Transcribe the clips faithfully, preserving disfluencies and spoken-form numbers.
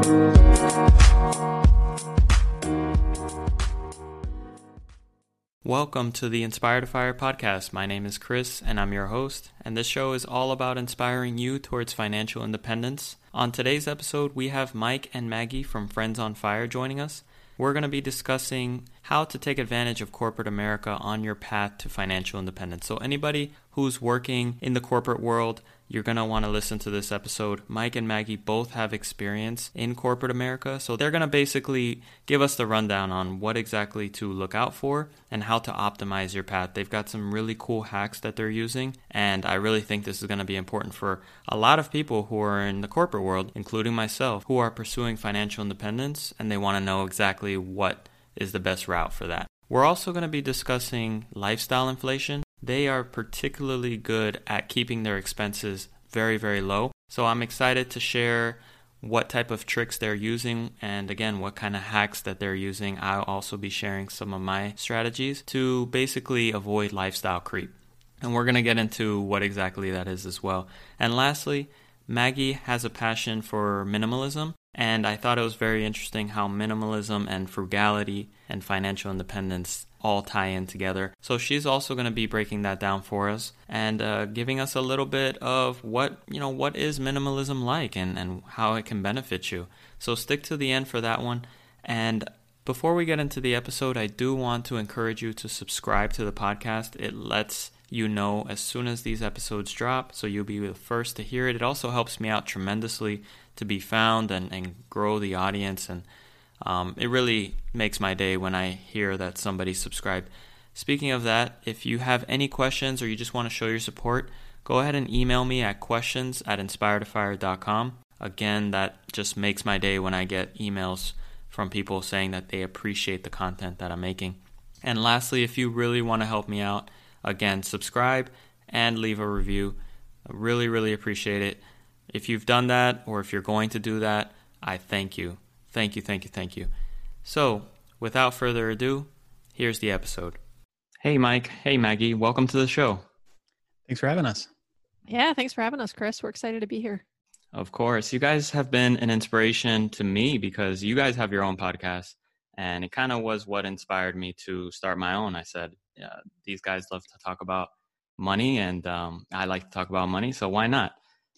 Welcome to the Inspire to Fire podcast. My name is Chris and I'm your host, and this show is all about inspiring you towards financial independence. On today's episode, we have Mike and Maggie from Friends on Fire joining us. We're going to be discussing how to take advantage of corporate America on your path to financial independence. So anybody who's working in the corporate world, you're going to want to listen to this episode. Mike and Maggie both have experience in corporate America, so they're going to basically give us the rundown on what exactly to look out for and how to optimize your path. They've got some really cool hacks that they're using, and I really think this is going to be important for a lot of people who are in the corporate world, including myself, who are pursuing financial independence, and they want to know exactly what is the best route for that. We're also going to be discussing lifestyle inflation. They are particularly good at keeping their expenses very, very low. So I'm excited to share what type of tricks they're using and, again, what kind of hacks that they're using. I'll also be sharing some of my strategies to basically avoid lifestyle creep. And we're going to get into what exactly that is as well. And lastly, Maggie has a passion for minimalism. And I thought it was very interesting how minimalism and frugality and financial independence all tie in together. So she's also going to be breaking that down for us and uh, giving us a little bit of what, you know, what is minimalism like and, and how it can benefit you. So stick to the end for that one. And before we get into the episode, I do want to encourage you to subscribe to the podcast. It lets you know as soon as these episodes drop, so you'll be the first to hear it. It also helps me out tremendously to be found and, and grow the audience, and um, it really makes my day when I hear that somebody subscribed. Speaking of that, if you have any questions or you just want to show your support, go ahead and email me at questions at inspire to fire dot com. Again, that just makes my day when I get emails from people saying that they appreciate the content that I'm making. And lastly, if you really want to help me out, again, subscribe and leave a review. I really, really appreciate it. If you've done that, or if you're going to do that, I thank you. Thank you, thank you, thank you. So, without further ado, here's the episode. Hey, Mike. Hey, Maggie. Welcome to the show. Thanks for having us. Yeah, thanks for having us, Chris. We're excited to be here. Of course. You guys have been an inspiration to me because you guys have your own podcast, and it kind of was what inspired me to start my own. I said, yeah, these guys love to talk about money, and um, I like to talk about money, so why not?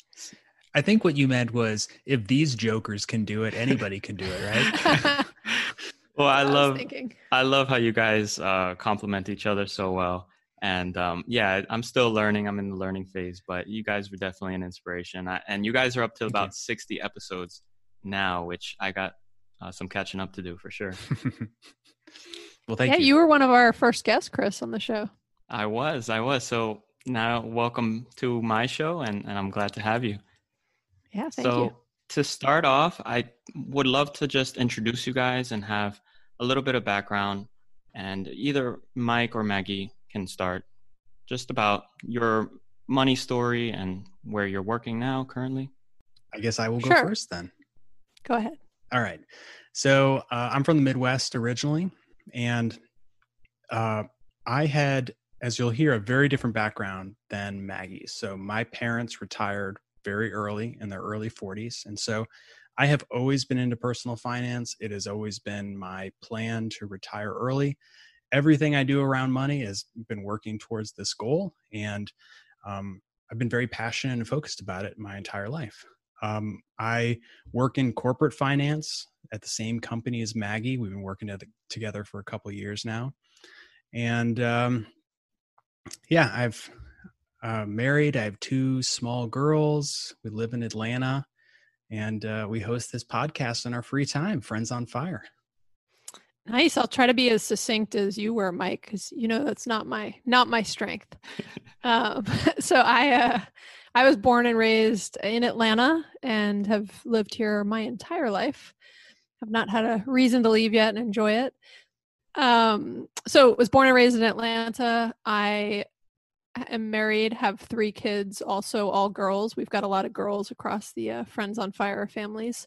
I think what you meant was, if these jokers can do it, anybody can do it, right? Well, I, I love thinking. I love how you guys uh, complement each other so well. And um, yeah, I'm still learning. I'm in the learning phase, but you guys were definitely an inspiration. I, and you guys are up to Thank about you. sixty episodes now, which I got uh, some catching up to do for sure. Well, thank yeah, you. you were one of our first guests, Chris, on the show. I was, I was. So now welcome to my show, and, and I'm glad to have you. Yeah, thank so you. To start off, I would love to just introduce you guys and have a little bit of background, and either Mike or Maggie can start just about your money story and where you're working now currently. I guess I will go Sure. first then. Go ahead. All right. So uh, I'm from the Midwest originally, and uh, I had, as you'll hear, a very different background than Maggie's. So my parents retired very early in their early forties. And so I have always been into personal finance. It has always been my plan to retire early. Everything I do around money has been working towards this goal. And um, I've been very passionate and focused about it my entire life. Um, I work in corporate finance at the same company as Maggie. We've been working together for a couple of years now. And um, yeah, I've Uh, married. I have two small girls. We live in Atlanta, and uh, we host this podcast in our free time, Friends on Fire. Nice. I'll try to be as succinct as you were, Mike, because you know that's not my not my strength. um, so I uh, I was born and raised in Atlanta and have lived here my entire life. Have not had a reason to leave yet and enjoy it. Um, so was born and raised in Atlanta. I am married, have three kids, also all girls. We've got a lot of girls across the uh, Friends on Fire families.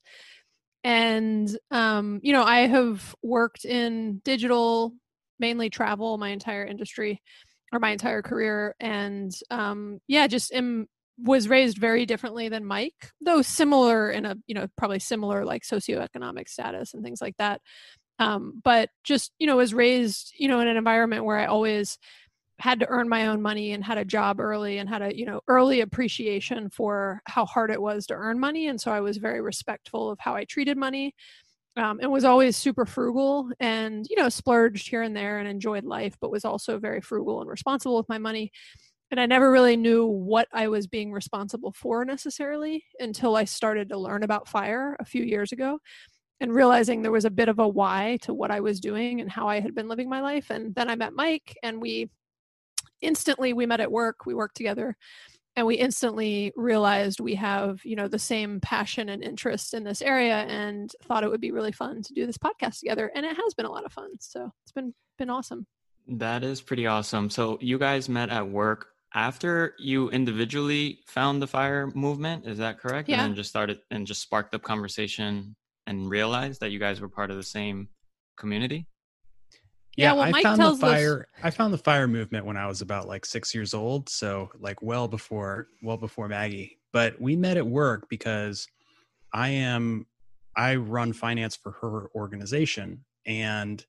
And, um, you know, I have worked in digital, mainly travel, my entire industry or my entire career. And, um, yeah, just am was raised very differently than Mike, though similar in a, you know, probably similar like socioeconomic status and things like that. Um, but just, you know, was raised, you know, in an environment where I always had to earn my own money and had a job early and had a, you know, early appreciation for how hard it was to earn money. And so I was very respectful of how I treated money, um, and was always super frugal and, you know, splurged here and there and enjoyed life, but was also very frugal and responsible with my money. And I never really knew what I was being responsible for necessarily until I started to learn about FIRE a few years ago and realizing there was a bit of a why to what I was doing and how I had been living my life. And then I met Mike, and we instantly, we met at work, we worked together, and we instantly realized we have, you know, the same passion and interest in this area, and thought it would be really fun to do this podcast together. And it has been a lot of fun. So it's been, been awesome. That is pretty awesome. So you guys met at work after you individually found the FIRE movement, is that correct? Yeah. And then just started and just sparked up conversation and realized that you guys were part of the same community? Yeah, yeah well, I Mike found tells the fire. This... I found the FIRE movement when I was about like six years old, so like well before, well before Maggie. But we met at work because I am, I run finance for her organization, and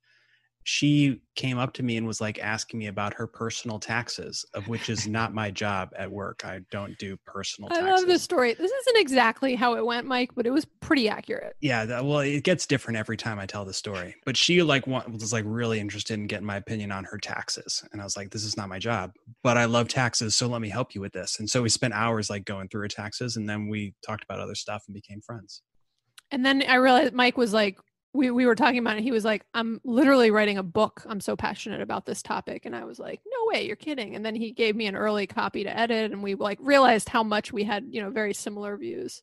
she came up to me and was like asking me about her personal taxes, of which is not my job at work. I don't do personal I taxes. love this story. This isn't exactly how it went, Mike, but it was pretty accurate. Yeah, that, well, it gets different every time I tell the story. But she like was like really interested in getting my opinion on her taxes, and I was like, "This is not my job, but I love taxes, so let me help you with this." And so we spent hours like going through her taxes, and then we talked about other stuff and became friends. And then I realized Mike was like, we we were talking about it. He was like, "I'm literally writing a book. I'm so passionate about this topic." And I was like, "No way, you're kidding." And then he gave me an early copy to edit, and we like realized how much we had, you know, very similar views.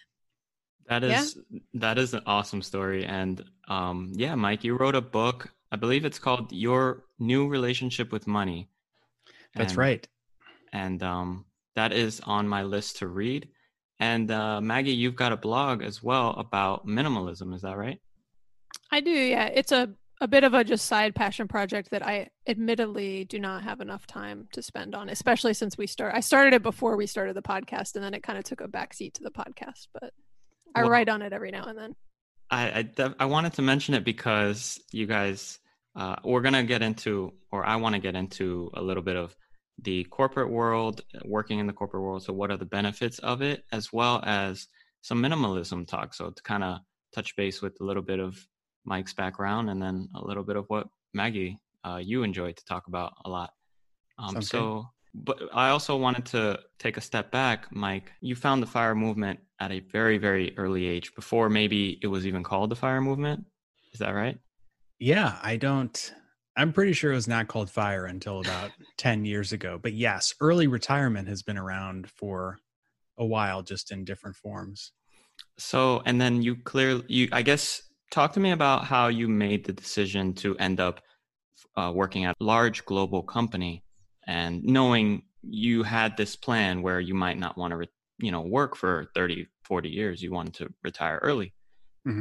That is yeah. that is an awesome story. And um, yeah, Mike, you wrote a book. I believe it's called Your New Relationship with Money. That's and, right. And um, that is on my list to read. And uh, Maggie, you've got a blog as well about minimalism. Is that right? I do. Yeah. It's a, a bit of a just side passion project that I admittedly do not have enough time to spend on, especially since we start. I started it before we started the podcast, and then it kind of took a backseat to the podcast, but I well, write on it every now and then. I, I, def- I wanted to mention it because you guys, uh, we're going to get into, or I want to get into a little bit of the corporate world, working in the corporate world. So what are the benefits of it, as well as some minimalism talk. So to kind of touch base with a little bit of Mike's background, and then a little bit of what Maggie, uh, you enjoy to talk about a lot. Um, so, good. But I also wanted to take a step back, Mike. You found the FIRE movement at a very, very early age, before maybe it was even called the FIRE movement. Is that right? Yeah, I don't, I'm pretty sure it was not called FIRE until about ten years ago. But yes, early retirement has been around for a while, just in different forms. So, and then you clearly, you, I guess, talk to me about how you made the decision to end up uh, working at a large global company, and knowing you had this plan where you might not want to, re- you know, work for thirty, forty years. You wanted to retire early. Mm-hmm.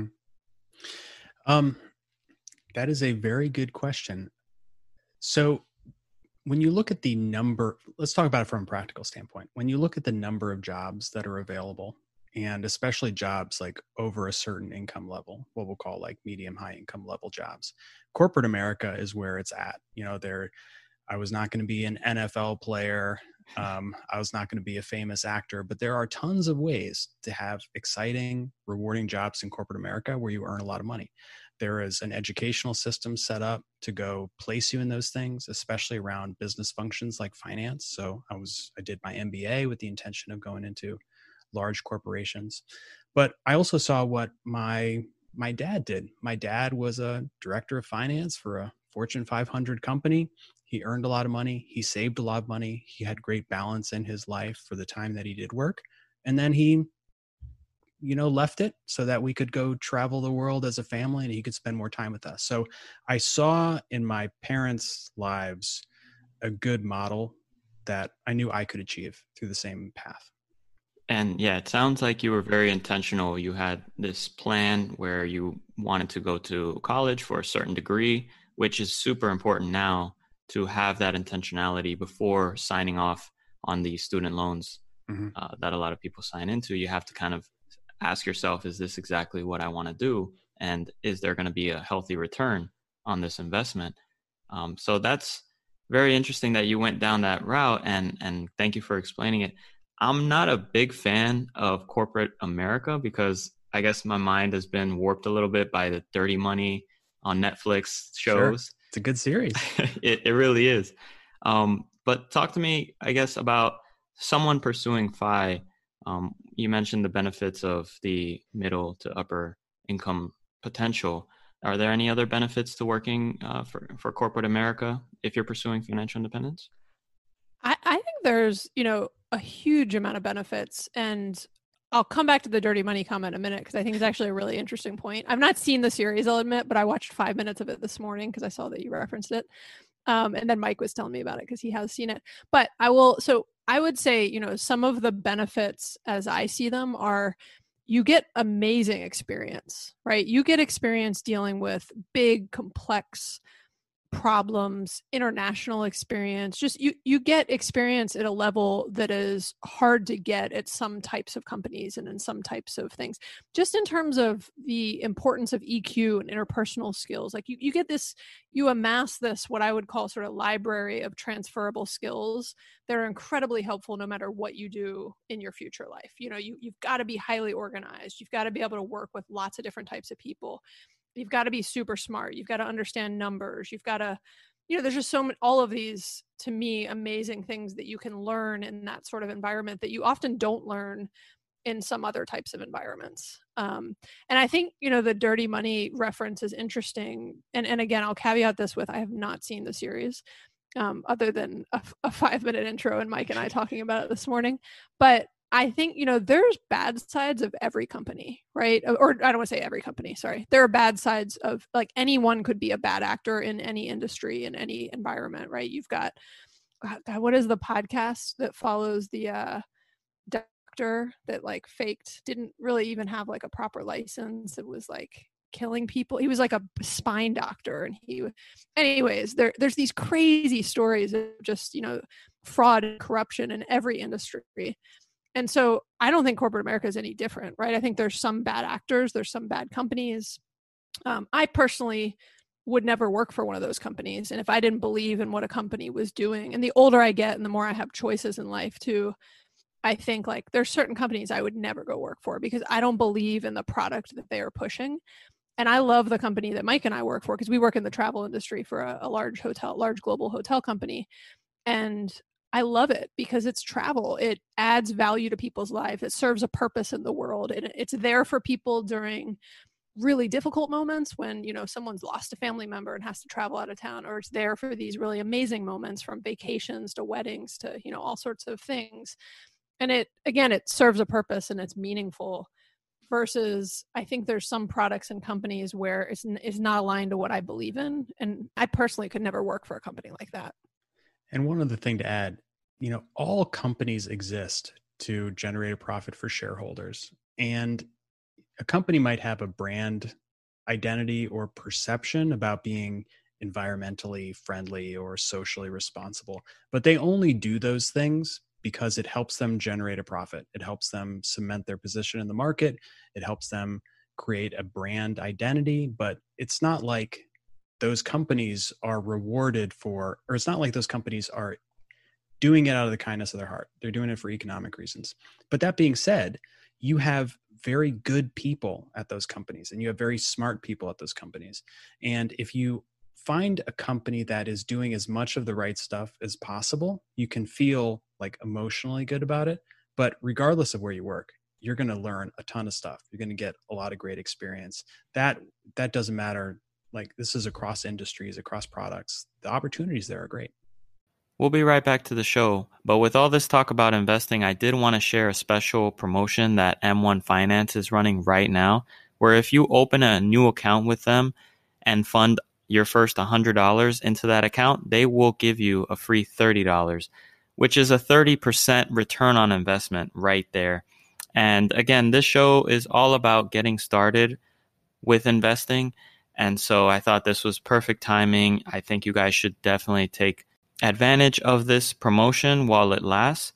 Um, that is a very good question. So when you look at the number, let's talk about it from a practical standpoint. When you look at the number of jobs that are available, and especially jobs like over a certain income level, what we'll call like medium high income level jobs, corporate America is where it's at. You know, there, I was not going to be an N F L player. Um, I was not going to be a famous actor, but there are tons of ways to have exciting, rewarding jobs in corporate America where you earn a lot of money. There is an educational system set up to go place you in those things, especially around business functions like finance. So I was, I did my M B A with the intention of going into large corporations. But I also saw what my my dad did. My dad was a director of finance for a Fortune five hundred company. He earned a lot of money. He saved a lot of money. He had great balance in his life for the time that he did work. And then he, you know, left it so that we could go travel the world as a family and he could spend more time with us. So I saw in my parents' lives a good model that I knew I could achieve through the same path. And yeah, it sounds like you were very intentional. You had this plan where you wanted to go to college for a certain degree, which is super important now to have that intentionality before signing off on the student loans mm-hmm. uh, that a lot of people sign into, you have to kind of ask yourself, is this exactly what I want to do? And is there going to be a healthy return on this investment? Um, so that's very interesting that you went down that route, and and thank you for explaining it. I'm not a big fan of corporate America because I guess my mind has been warped a little bit by the Dirty Money on Netflix shows. Sure. It's a good series. it, it really is. Um, but talk to me, I guess, about someone pursuing F I. Um, you mentioned the benefits of the middle to upper income potential. Are there any other benefits to working uh, for, for corporate America if you're pursuing financial independence? I, I think there's, you know, a huge amount of benefits. And I'll come back to the Dirty Money comment in a minute because I think it's actually a really interesting point. I've not seen the series, I'll admit, but I watched five minutes of it this morning because I saw that you referenced it. Um, and then Mike was telling me about it because he has seen it. But I will, so I would say, you know, some of the benefits as I see them are you get amazing experience, right? You get experience dealing with big, complex problems, international experience. Just you you get experience at a level that is hard to get at some types of companies and in some types of things. Just in terms of the importance of E Q and interpersonal skills, like you, you get this, you amass this, what I would call sort of library of transferable skills that are incredibly helpful no matter what you do in your future life. You know, you, you've got to be highly organized. You've got to be able to work with lots of different types of people. You've got to be super smart. You've got to understand numbers. You've got to, you know, there's just so many, all of these, to me, amazing things that you can learn in that sort of environment that you often don't learn in some other types of environments. Um, and I think, you know, the Dirty Money reference is interesting. And, and again, I'll caveat this with, I have not seen the series um, other than a, a five minute intro and Mike and I talking about it this morning. But I think, you know, there's bad sides of every company, right? Or I don't want to say every company, sorry. There are bad sides of, like, anyone could be a bad actor in any industry, in any environment, right? You've got, God, what is the podcast that follows the uh, doctor that like faked, didn't really even have like a proper license. It was like killing people. He was like a spine doctor. And he, anyways, there, there's these crazy stories of just, you know, fraud and corruption in every industry. And so I don't think corporate America is any different, right? I think there's some bad actors, there's some bad companies. Um, I personally would never work for one of those companies. And if I didn't believe in what a company was doing, and the older I get and the more I have choices in life too, I think like there's certain companies I would never go work for because I don't believe in the product that they are pushing. And I love the company that Mike and I work for because we work in the travel industry for a, a large hotel, large global hotel company. And I love it because it's travel. It adds value to people's lives. It serves a purpose in the world. And it's there for people during really difficult moments when, you know, someone's lost a family member and has to travel out of town, or it's there for these really amazing moments from vacations to weddings to, you know, all sorts of things. And it, again, it serves a purpose and it's meaningful versus I think there's some products and companies where it's, it's not aligned to what I believe in. And I personally could never work for a company like that. And one other thing to add, you know, all companies exist to generate a profit for shareholders. And a company might have a brand identity or perception about being environmentally friendly or socially responsible, but they only do those things because it helps them generate a profit. It helps them cement their position in the market. It helps them create a brand identity, but it's not like those companies are rewarded for, or it's not like those companies are doing it out of the kindness of their heart. They're doing it for economic reasons. But that being said, you have very good people at those companies and you have very smart people at those companies. And if you find a company that is doing as much of the right stuff as possible, you can feel like emotionally good about it. But regardless of where you work, you're going to learn a ton of stuff. You're going to get a lot of great experience. That, that doesn't matter. Like, this is across industries, across products. The opportunities there are great. We'll be right back to the show. But with all this talk about investing, I did want to share a special promotion that M one Finance is running right now, where if you open a new account with them and fund your first one hundred dollars into that account, they will give you a free thirty dollars, which is a thirty percent return on investment right there. And again, this show is all about getting started with investing. And so I thought this was perfect timing. I think you guys should definitely take advantage of this promotion while it lasts.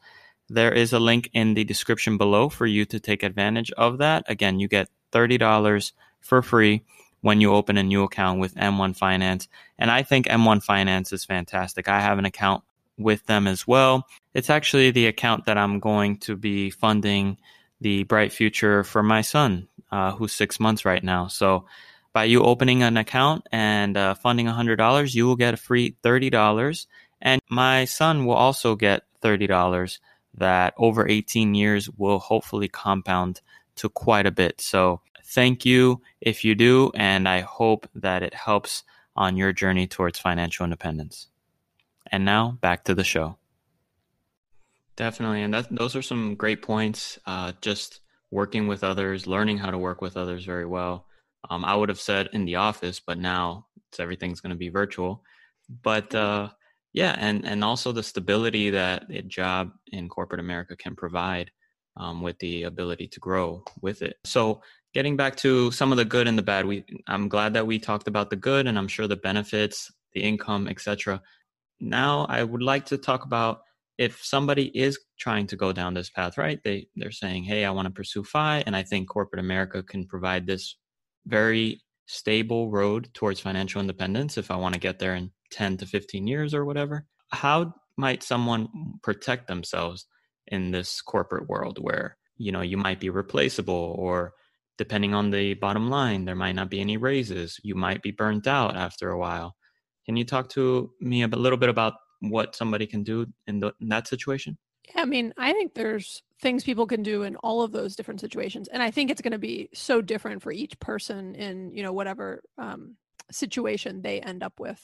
There is a link in the description below for you to take advantage of that. Again, you get thirty dollars for free when you open a new account with M one Finance. And I think M one Finance is fantastic. I have an account with them as well. It's actually the account that I'm going to be funding the Bright Future for my son, uh, who's six months right now. So by you opening an account and uh, funding one hundred dollars, you will get a free thirty dollars. And my son will also get thirty dollars that over eighteen years will hopefully compound to quite a bit. So thank you if you do, and I hope that it helps on your journey towards financial independence. And now back to the show. Definitely, and that, those are some great points. Uh, just working with others, learning how to work with others very well. Um, I would have said in the office, but now it's, everything's going to be virtual. But uh, yeah, and, and also the stability that a job in corporate America can provide um, with the ability to grow with it. So getting back to some of the good and the bad, we I'm glad that we talked about the good, and I'm sure the benefits, the income, et cetera. Now I would like to talk about if somebody is trying to go down this path, right? They, they're saying, hey, I want to pursue F I, and I think corporate America can provide this very stable road towards financial independence if I want to get there in ten to fifteen years or whatever. How might someone protect themselves in this corporate world where, you know, you might be replaceable, or depending on the bottom line, there might not be any raises. You might be burnt out after a while. Can you talk to me a little bit about what somebody can do in, the, in that situation? Yeah, I mean, I think there's things people can do in all of those different situations. And I think it's going to be so different for each person in, you know, whatever um, situation they end up with.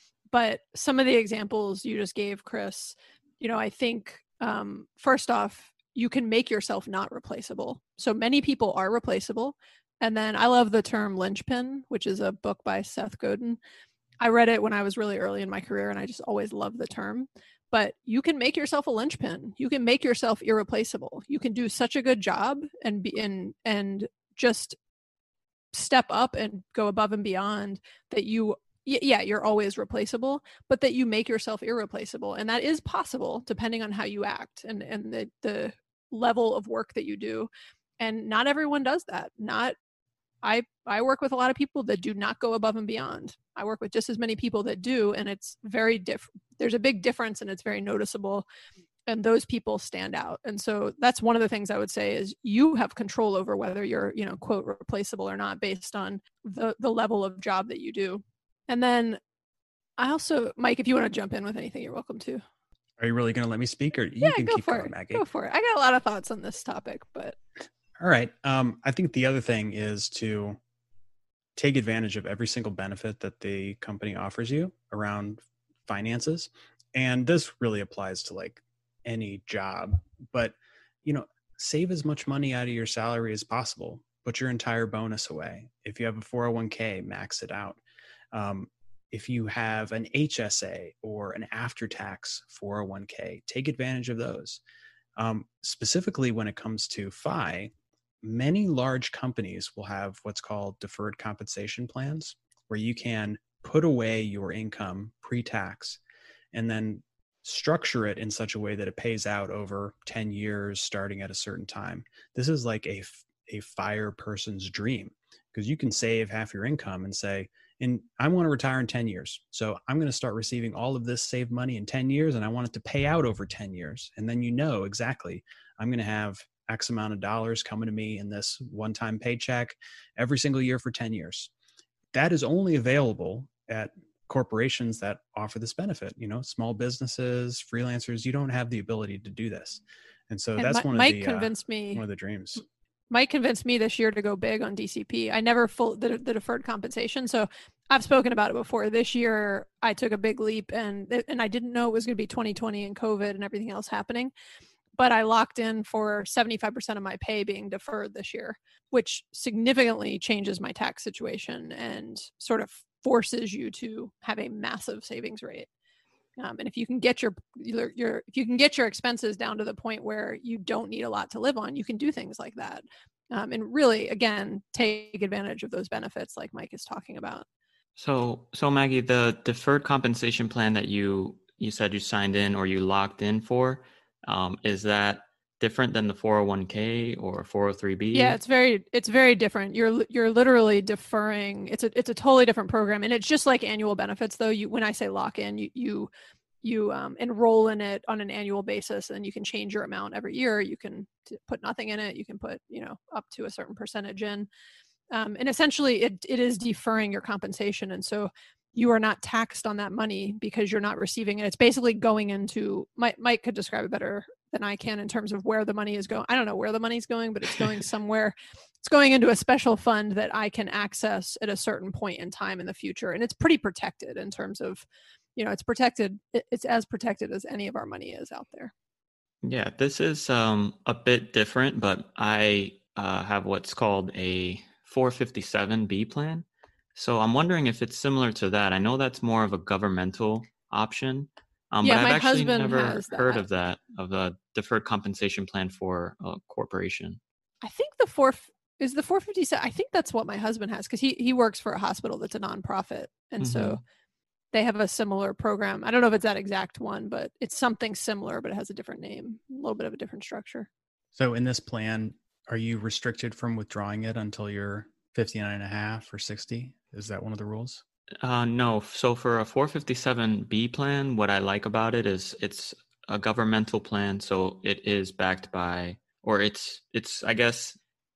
But some of the examples you just gave, Chris, you know, I think um, first off, you can make yourself not replaceable. So many people are replaceable. And then I love the term linchpin, which is a book by Seth Godin. I read it when I was really early in my career, and I just always loved the term. But you can make yourself a linchpin. You can make yourself irreplaceable. You can do such a good job and be in and just step up and go above and beyond that you, yeah, you're always replaceable, but that you make yourself irreplaceable. And that is possible depending on how you act and, and the, the level of work that you do. And not everyone does that. Not I, I work with a lot of people that do not go above and beyond. I work with just as many people that do, and it's very different. There's a big difference, and it's very noticeable, and those people stand out. And so that's one of the things I would say is you have control over whether you're, you know, quote, replaceable or not based on the, the level of job that you do. And then I also, Mike, if you want to jump in with anything, you're welcome to. Are you really going to let me speak, or you yeah, can go keep for going, it. Maggie? Go for it. I got a lot of thoughts on this topic, but... All right. Um, I think the other thing is to take advantage of every single benefit that the company offers you around finances. And this really applies to like any job, but, you know, save as much money out of your salary as possible. Put your entire bonus away. If you have a four oh one k, max it out. Um, if you have an H S A or an after-tax four oh one k, take advantage of those. Um, specifically when it comes to F I, many large companies will have what's called deferred compensation plans, where you can put away your income pre-tax and then structure it in such a way that it pays out over ten years starting at a certain time. This is like a, a FIRE person's dream, because you can save half your income and say, and I want to retire in ten years. So I'm going to start receiving all of this saved money in ten years, and I want it to pay out over ten years. And then you know exactly, I'm going to have X amount of dollars coming to me in this one-time paycheck every single year for ten years. That is only available at corporations that offer this benefit. You know, small businesses, freelancers, you don't have the ability to do this. And so and that's Ma- one Mike of the convinced uh, me one of the dreams. Mike convinced me this year to go big on D C P. I never full the, the deferred compensation. So I've spoken about it before. This year I took a big leap, and and I didn't know it was going to be twenty twenty and COVID and everything else happening. But I locked in for seventy-five percent of my pay being deferred this year, which significantly changes my tax situation and sort of forces you to have a massive savings rate. Um, and if you can get your, your your if you can get your expenses down to the point where you don't need a lot to live on, you can do things like that. Um, and really, again, take advantage of those benefits like Mike is talking about. So, so Maggie, the deferred compensation plan that you you said you signed in or you locked in for, Um, is that different than the four oh one k or four oh three b? Yeah, it's very it's very different. You're you're literally deferring. It's a it's a totally different program, and it's just like annual benefits. Though you when I say lock in, you you you um, enroll in it on an annual basis, and you can change your amount every year. You can t- put nothing in it. You can put you know up to a certain percentage in, um, and essentially it it is deferring your compensation, and so you are not taxed on that money because you're not receiving it. It's basically going into Mike, Mike could describe it better than I can in terms of where the money is going. I don't know where the money's going, but it's going somewhere. It's going into a special fund that I can access at a certain point in time in the future. And it's pretty protected in terms of, you know, it's protected. It's as protected as any of our money is out there. Yeah, this is um, a bit different, but I uh, have what's called a four fifty-seven B plan. So I'm wondering if it's similar to that. I know that's more of a governmental option, um, yeah, but I've my actually husband never has heard that. of that, of the deferred compensation plan for a corporation. I think the four is the four fifty-seven. I think that's what my husband has because he he works for a hospital that's a nonprofit, and Mm-hmm. so they have a similar program. I don't know if it's that exact one, but it's something similar, but it has a different name, a little bit of a different structure. So in this plan, are you restricted from withdrawing it until you're fifty-nine and a half or sixty? Is that one of the rules? Uh, no. So for a four fifty-seven B plan, what I like about it is it's a governmental plan. So it is backed by, or it's, it's, I guess,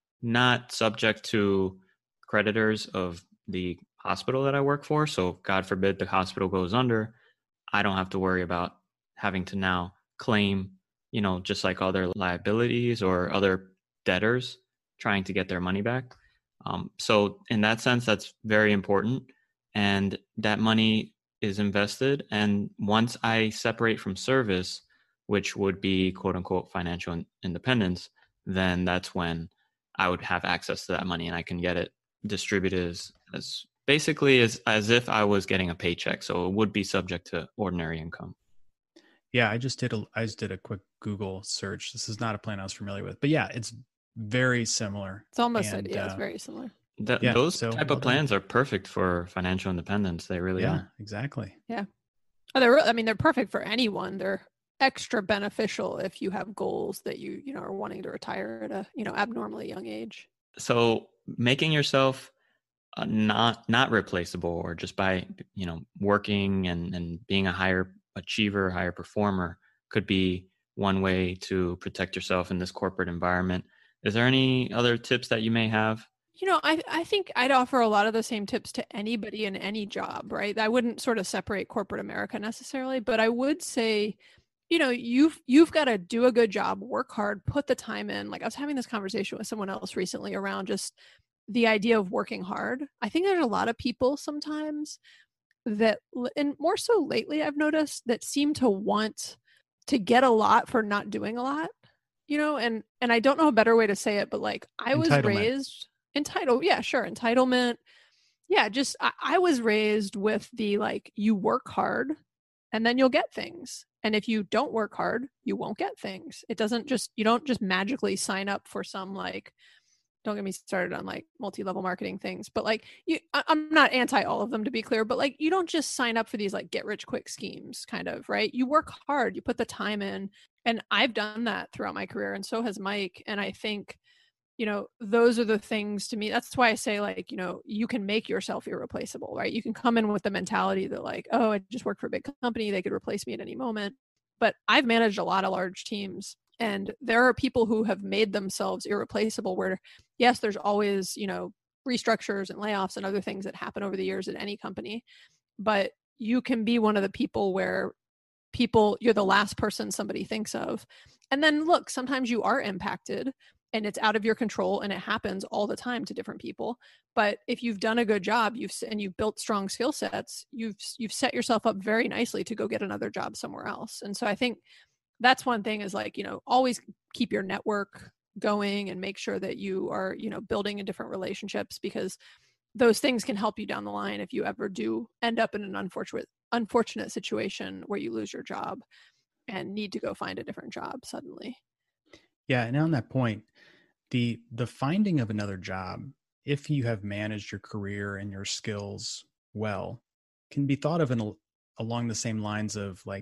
not subject to creditors of the hospital that I work for. So God forbid the hospital goes under, I don't have to worry about having to now claim, you know, just like other liabilities or other debtors trying to get their money back. Um, so in that sense, that's very important. And that money is invested. And once I separate from service, which would be quote unquote financial independence, then that's when I would have access to that money and I can get it distributed as, as basically as, as if I was getting a paycheck. So it would be subject to ordinary income. Yeah, I just did a I just did a quick Google search. This is not a plan I was familiar with, but yeah, it's very similar. It's almost, and, yeah, it's uh, very similar. Th- yeah, those so type well of done. plans are perfect for financial independence. They really Yeah, are. exactly. Yeah. Oh, they're, I mean, they're perfect for anyone. They're extra beneficial if you have goals that you, you know, are wanting to retire at a, you know, abnormally young age. So making yourself uh, not not replaceable, or just by, you know, working and, and being a higher achiever, higher performer, could be one way to protect yourself in this corporate environment. Is there any other tips that you may have? You know, I, I think I'd offer a lot of the same tips to anybody in any job, right? I wouldn't sort of separate corporate America necessarily, but I would say, you know, you've you've got to do a good job, work hard, put the time in. Like I was having this conversation with someone else recently around just the idea of working hard. I think there's a lot of people sometimes that, and more so lately, I've noticed that seem to want to get a lot for not doing a lot, you know, and and I don't know a better way to say it, but like I was Entitlement. raised entitled, yeah, sure, entitlement. Yeah, just I, I was raised with the like you work hard and then you'll get things. And if you don't work hard, you won't get things. It doesn't just you don't just magically sign up for some like don't get me started on like multi-level marketing things, but like you I, I'm not anti all of them to be clear, but like you don't just sign up for these like get rich quick schemes kind of, right? You work hard, you put the time in. And I've done that throughout my career and so has Mike. And I think you know, those are the things to me. That's why I say, like, you know, you can make yourself irreplaceable, right? You can come in with the mentality that, like, oh, I just work for a big company. They could replace me at any moment. But I've managed a lot of large teams. And there are people who have made themselves irreplaceable where, yes, there's always, you know, restructures and layoffs and other things that happen over the years at any company. But you can be one of the people where people, you're the last person somebody thinks of. And then look, sometimes you are impacted and it's out of your control and it happens all the time to different people. But if you've done a good job, you've and you've built strong skill sets, you've you've set yourself up very nicely to go get another job somewhere else. And so I think that's one thing is like, you know, always keep your network going and make sure that you are, you know, building in different relationships because those things can help you down the line if you ever do end up in an unfortunate unfortunate situation where you lose your job and need to go find a different job suddenly. Yeah, and on that point, the the finding of another job, if you have managed your career and your skills well, can be thought of in a, along the same lines of like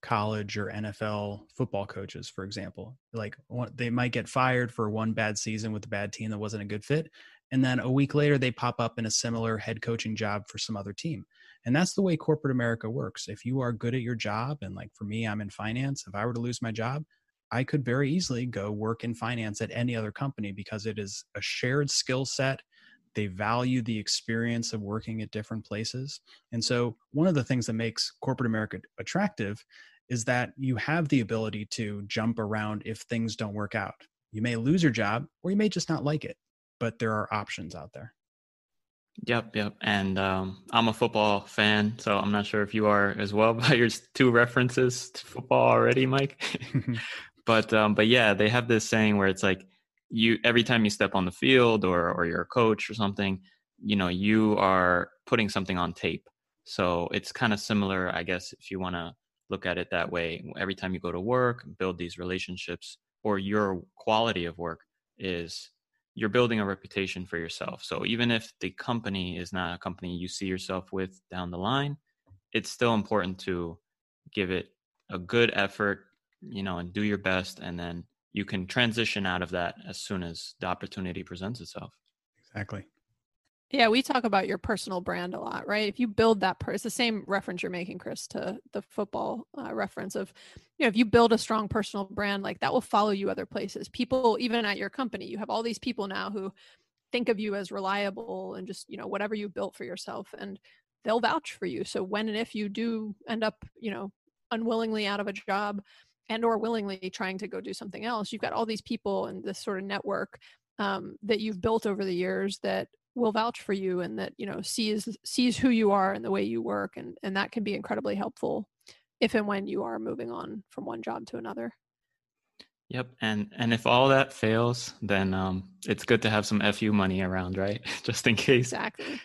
college or N F L football coaches, for example. Like one, they might get fired for one bad season with a bad team that wasn't a good fit. And then a week later, they pop up in a similar head coaching job for some other team. And that's the way corporate America works. If you are good at your job, and like for me, I'm in finance. If I were to lose my job, I could very easily go work in finance at any other company because it is a shared skill set. They value the experience of working at different places. And so one of the things that makes corporate America attractive is that you have the ability to jump around if things don't work out. You may lose your job or you may just not like it, but there are options out there. Yep, yep. And um, I'm a football fan, so I'm not sure if you are as well by your two references to football already, Mike. but um, but yeah, they have this saying where it's like, you every time you step on the field or or you're a coach or something, you know, you are putting something on tape. So it's kind of similar, I guess, if you want to look at it that way. Every time you go to work, build these relationships, or your quality of work is you're building a reputation for yourself. So even if the company is not a company you see yourself with down the line, it's still important to give it a good effort, you know, and do your best. And then you can transition out of that as soon as the opportunity presents itself. Exactly. Yeah, we talk about your personal brand a lot, right? If you build that, per- it's the same reference you're making, Chris, to the football uh, reference of, you know, if you build a strong personal brand, like that will follow you other places. People, even at your company, you have all these people now who think of you as reliable and just, you know, whatever you built for yourself, and they'll vouch for you. So when and if you do end up, you know, unwillingly out of a job and or willingly trying to go do something else, you've got all these people and this sort of network um, that you've built over the years that will vouch for you and that, you know, sees sees who you are and the way you work. And, and that can be incredibly helpful if and when you are moving on from one job to another. Yep. And and if all that fails, then um, it's good to have some F U money around, right? Just in case. Exactly.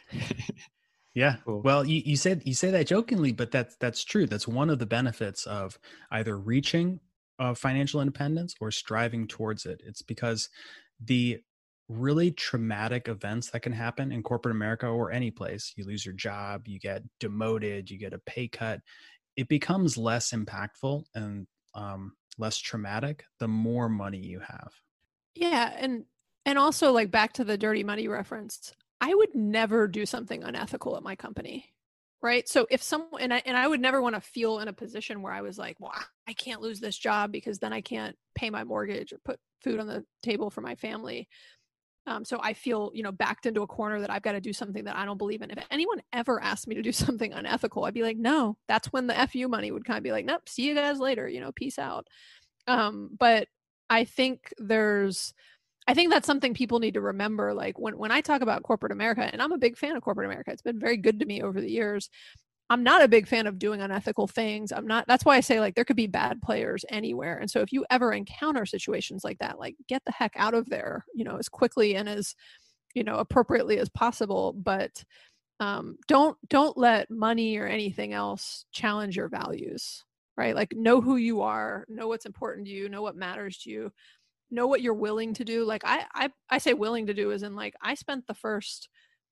Yeah. Cool. Well, you, you said you say that jokingly, but that's that's true. That's one of the benefits of either reaching uh, financial independence or striving towards it. It's because the really traumatic events that can happen in corporate America or any place, you lose your job, you get demoted, you get a pay cut, it becomes less impactful and um, less traumatic the more money you have. Yeah. And, and also like back to the dirty money reference, I would never do something unethical at my company. Right. So if someone, and I, and I would never want to feel in a position where I was like, well, I can't lose this job because then I can't pay my mortgage or put food on the table for my family. Um, so I feel, you know, backed into a corner that I've got to do something that I don't believe in. If anyone ever asked me to do something unethical, I'd be like, no. That's when the F U money would kind of be like, nope, see you guys later, you know, peace out. Um, but I think there's, I think that's something people need to remember. Like when, when I talk about corporate America, and I'm a big fan of corporate America, it's been very good to me over the years. I'm not a big fan of doing unethical things. I'm not, that's why I say like there could be bad players anywhere. And so if you ever encounter situations like that, like get the heck out of there, you know, as quickly and as, you know, appropriately as possible. But um, don't, don't let money or anything else challenge your values, right? Like know who you are, know what's important to you, know what matters to you, know what you're willing to do. Like I, I, I say willing to do as in like, I spent the first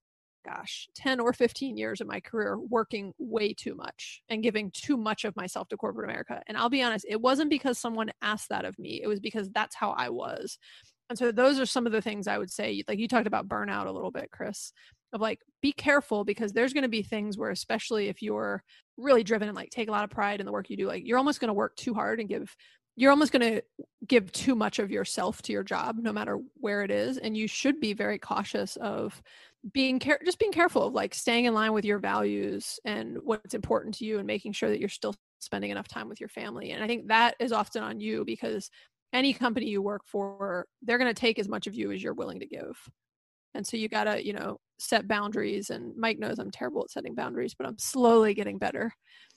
gosh, ten or fifteen years of my career working way too much and giving too much of myself to corporate America. And I'll be honest, it wasn't because someone asked that of me. It was because that's how I was. And so those are some of the things I would say, like you talked about burnout a little bit, Chris, of like, be careful because there's going to be things where, especially if you're really driven and like take a lot of pride in the work you do, like you're almost going to work too hard and give, you're almost going to give too much of yourself to your job, no matter where it is. And you should be very cautious of being care, just being careful of like staying in line with your values and what's important to you and making sure that you're still spending enough time with your family. And I think that is often on you because any company you work for, they're going to take as much of you as you're willing to give. And so you got to, you know, set boundaries. And Mike knows I'm terrible at setting boundaries, but I'm slowly getting better.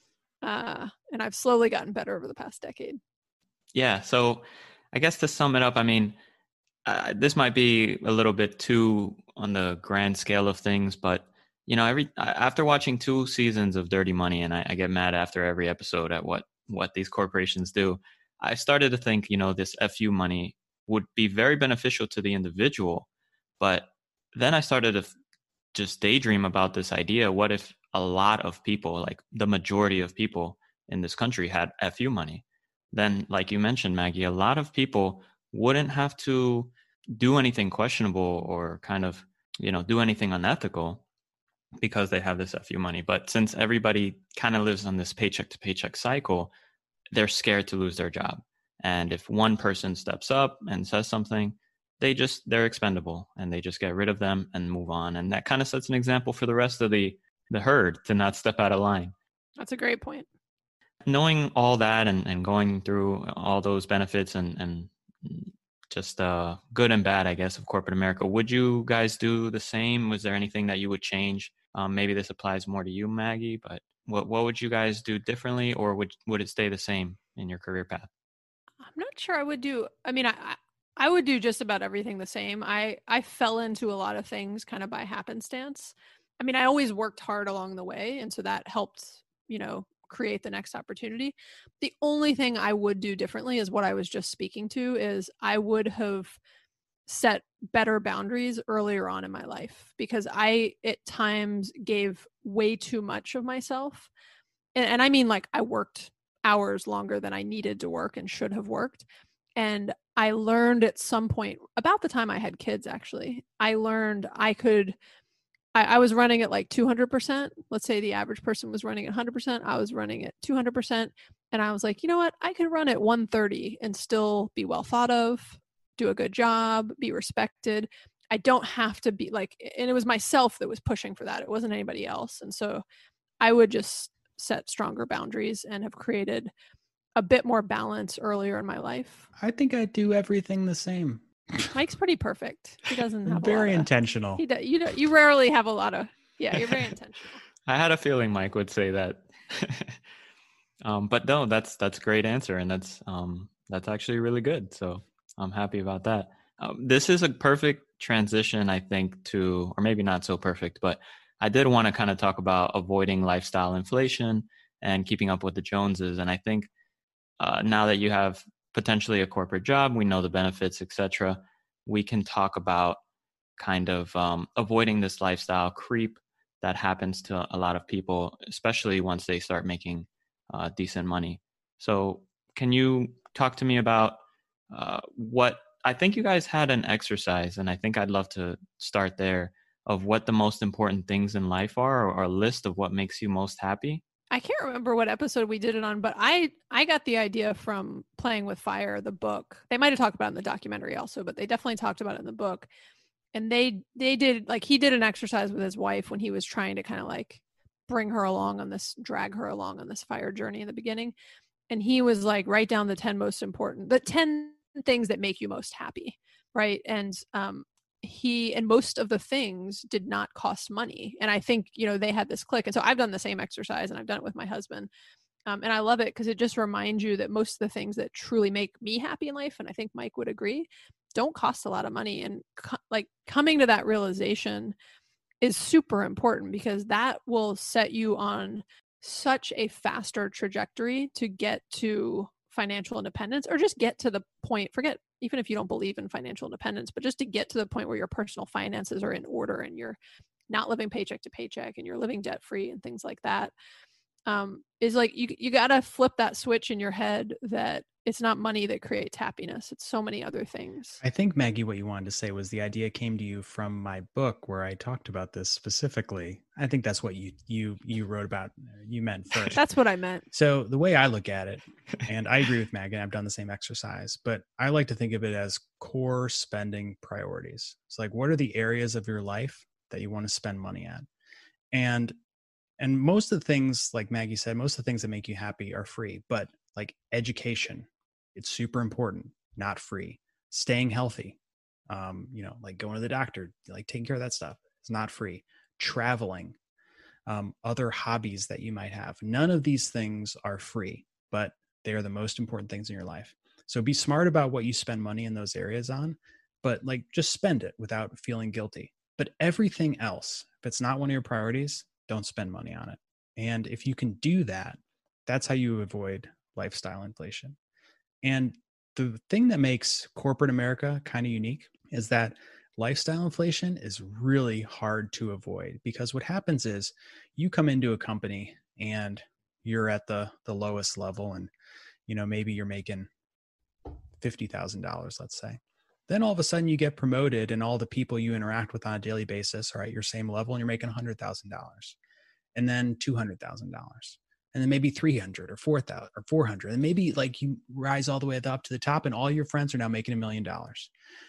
Uh, and I've slowly gotten better over the past decade. Yeah. So I guess to sum it up, I mean, uh, this might be a little bit too on the grand scale of things, but you know, every after watching two seasons of Dirty Money, and I, I get mad after every episode at what what these corporations do, I started to think, you know, this F U money would be very beneficial to the individual, but then I started to just daydream about this idea. What if a lot of people, like the majority of people in this country had F U money, then like you mentioned, Maggie, a lot of people wouldn't have to do anything questionable or kind of, you know, do anything unethical because they have this F U money. But since everybody kind of lives on this paycheck to paycheck cycle, they're scared to lose their job. And if one person steps up and says something, they just, they're expendable and they just get rid of them and move on. And that kind of sets an example for the rest of the, the herd to not step out of line. That's a great point. Knowing all that and, and going through all those benefits and, and just uh, good and bad, I guess, of corporate America, would you guys do the same? Was there anything that you would change? Um, maybe this applies more to you, Maggie, but what what would you guys do differently, or would would it stay the same in your career path? I'm not sure I would do, I mean, I, I would do just about everything the same. I, I fell into a lot of things kind of by happenstance. I mean, I always worked hard along the way. And so that helped, you know, create the next opportunity. The only thing I would do differently is what I was just speaking to is I would have set better boundaries earlier on in my life, because I at times gave way too much of myself. And, and I mean, like, I worked hours longer than I needed to work and should have worked. And I learned at some point, about the time I had kids, actually, I learned I could, I, I was running at like two hundred percent. Let's say the average person was running at one hundred percent. I was running at two hundred percent. And I was like, you know what? I could run at one thirty and still be well thought of, do a good job, be respected. I don't have to be like, and it was myself that was pushing for that. It wasn't anybody else. And so I would just set stronger boundaries and have created a bit more balance earlier in my life. I think I do everything the same. Mike's pretty perfect. He doesn't have very a lot intentional. Of, he do, you do, you rarely have a lot of yeah. You're very intentional. I had a feeling Mike would say that, um, but no, that's that's a great answer, and that's um, that's actually really good. So I'm happy about that. Um, this is a perfect transition, I think, to, or maybe not so perfect, but I did want to kind of talk about avoiding lifestyle inflation and keeping up with the Joneses. And I think uh, now that you have potentially a corporate job, we know the benefits, et cetera, we can talk about kind of um, avoiding this lifestyle creep that happens to a lot of people, especially once they start making uh, decent money. So can you talk to me about uh, what, I think you guys had an exercise, and I think I'd love to start there, of what the most important things in life are, or, or a list of what makes you most happy? I can't remember what episode we did it on, but I, I got the idea from Playing with Fire, the book. They might have talked about it in the documentary also, but they definitely talked about it in the book. And they, they did, like, he did an exercise with his wife when he was trying to kind of like bring her along on this, drag her along on this fire journey in the beginning. And he was like, write down the ten most important, the ten things that make you most happy. Right. And, um, he and most of the things did not cost money. And I think, you know, they had this click. And so I've done the same exercise, and I've done it with my husband. Um, and I love it because it just reminds you that most of the things that truly make me happy in life, and I think Mike would agree, don't cost a lot of money. And co- like coming to that realization is super important, because that will set you on such a faster trajectory to get to financial independence, or just get to the point, forget even if you don't believe in financial independence, but just to get to the point where your personal finances are in order and you're not living paycheck to paycheck and you're living debt free and things like that. Um, is like, you, you got to flip that switch in your head that it's not money that creates happiness. It's so many other things. I think, Maggie, what you wanted to say was the idea came to you from my book where I talked about this specifically. I think that's what you you you wrote about, you meant first. That's what I meant. So the way I look at it, and I agree with Maggie, I've done the same exercise, but I like to think of it as core spending priorities. It's like, what are the areas of your life that you want to spend money at? And and most of the things, like Maggie said, most of the things that make you happy are free, but like education, it's super important, not free. Staying healthy, um, you know, like going to the doctor, like taking care of that stuff, it's not free. Traveling, um, other hobbies that you might have. None of these things are free, but they are the most important things in your life. So be smart about what you spend money in those areas on, but like just spend it without feeling guilty. But everything else, if it's not one of your priorities, don't spend money on it. And if you can do that, that's how you avoid lifestyle inflation. And the thing that makes corporate America kind of unique is that lifestyle inflation is really hard to avoid, because what happens is you come into a company and you're at the the lowest level, and you know maybe you're making fifty thousand dollars, let's say. Then all of a sudden you get promoted, and all the people you interact with on a daily basis are at your same level, and you're making one hundred thousand dollars, and then two hundred thousand dollars, and then maybe three hundred or four thousand or four hundred, and maybe like you rise all the way up to the top, and all your friends are now making a million dollars.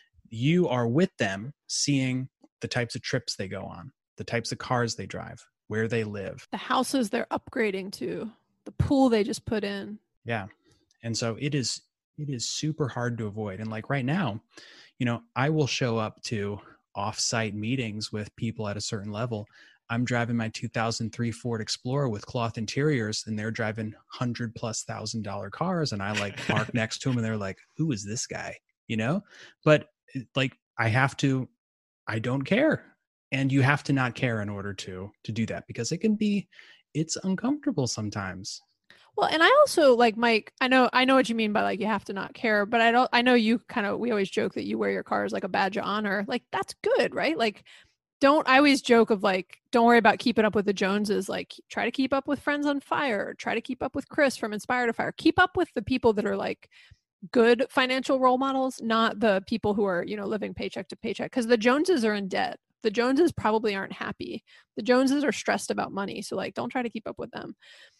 You are with them, seeing the types of trips they go on, the types of cars they drive, where they live, the houses they're upgrading to, the pool they just put in. Yeah. And so it is, it is super hard to avoid. And like right now, you know, I will show up to off-site meetings with people at a certain level. I'm driving my two thousand three Ford Explorer with cloth interiors, and they're driving hundred plus thousand dollar cars. And I like park next to them, and they're like, who is this guy? You know, but like, I have to, I don't care. And you have to not care in order to, to do that, because it can be, it's uncomfortable sometimes. Well, and I also like, Mike, I know, I know what you mean by like, you have to not care, but I don't, I know you kind of, we always joke that you wear your car as like a badge of honor. Like, that's good, right? Like, don't, I always joke of like, don't worry about keeping up with the Joneses. Like, try to keep up with Friends on Fire, try to keep up with Chris from Inspire to Fire, keep up with the people that are like good financial role models, not the people who are, you know, living paycheck to paycheck, because the Joneses are in debt. The Joneses probably aren't happy. The Joneses are stressed about money. So like, don't try to keep up with them.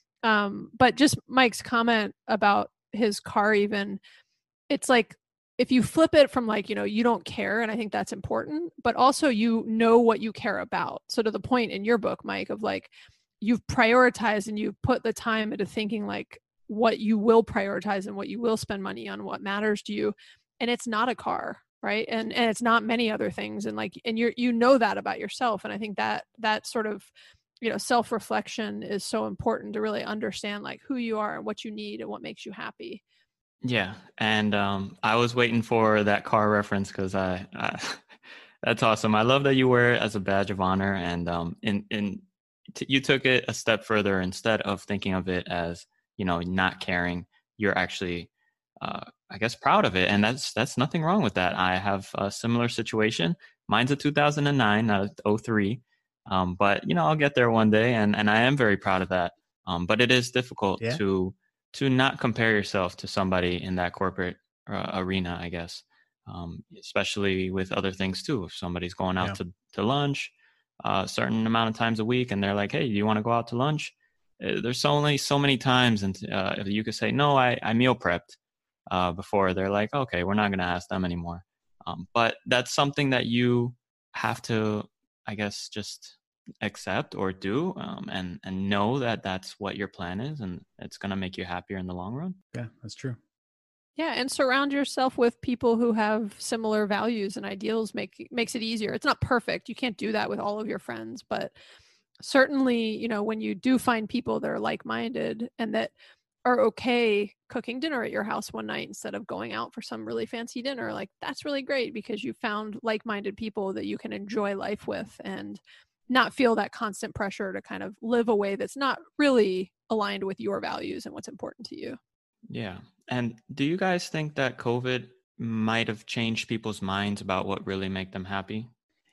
Um, but just Mike's comment about his car, even, it's like, if you flip it from like, you know, you don't care, and I think that's important, but also you know what you care about. So to the point in your book, Mike, of like, you've prioritized and you've put the time into thinking like what you will prioritize and what you will spend money on, what matters to you. And it's not a car, right? And and it's not many other things. And like, and you're, you know that about yourself. And I think that that sort of, you know, self-reflection is so important to really understand like who you are and what you need and what makes you happy. Yeah. And um, I was waiting for that car reference, because I, I that's awesome. I love that you wear it as a badge of honor. And um, in, in t- you took it a step further. Instead of thinking of it as, you know, not caring, you're actually, uh, I guess, proud of it. And that's, that's nothing wrong with that. I have a similar situation. Mine's a two thousand nine, not a oh three. Um, but, you know, I'll get there one day. And, and I am very proud of that. Um, but it is difficult Yeah. to, to not compare yourself to somebody in that corporate uh, arena, I guess, um, especially with other things too. If somebody's going out Yeah. to, to lunch uh, a certain amount of times a week, and they're like, hey, do you want to go out to lunch? Uh, there's only so many times, and uh, if you could say, no, I, I meal prepped uh, before, they're like, okay, we're not going to ask them anymore. Um, but that's something that you have to, I guess, just accept or do, um, and and know that that's what your plan is, and it's going to make you happier in the long run. Yeah, that's true. Yeah, and surround yourself with people who have similar values and ideals. Make makes it easier. It's not perfect. You can't do that with all of your friends, but certainly, you know, when you do find people that are like-minded and that are okay cooking dinner at your house one night instead of going out for some really fancy dinner, like that's really great, because you found like-minded people that you can enjoy life with and not feel that constant pressure to kind of live a way that's not really aligned with your values and what's important to you. Yeah. And do you guys think that COVID might have changed people's minds about what really make them happy?